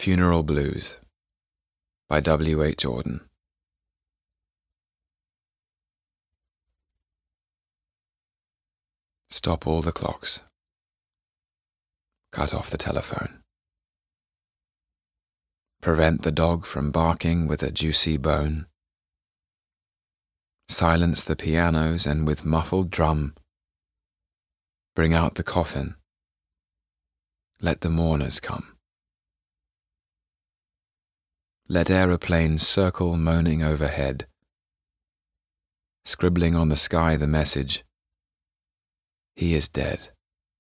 Funeral Blues by W. H. Auden. Stop all the clocks. Cut off the telephone. Prevent the dog from barking with a juicy bone. Silence the pianos and with muffled drum bring out the coffin. Let the mourners come. Let aeroplanes circle moaning overhead, scribbling on the sky the message, "He is dead."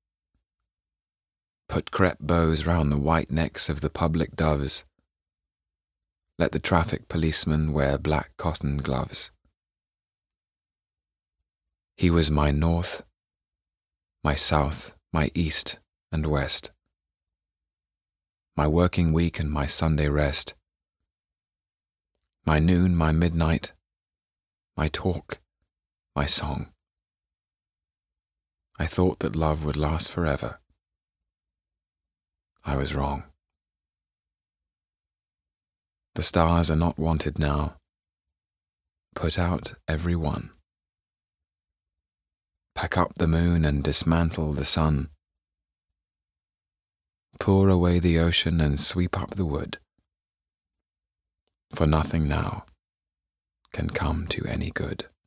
Put crepe bows round the white necks of the public doves. Let the traffic policemen wear black cotton gloves. He was my north, my south, my east and west, my working week and my Sunday rest, my noon, my midnight, my talk, my song. I thought that love would last forever. I was wrong. The stars are not wanted now. Put out every one. Pack up the moon and dismantle the sun. Pour away the ocean and sweep up the wood. For nothing now can come to any good.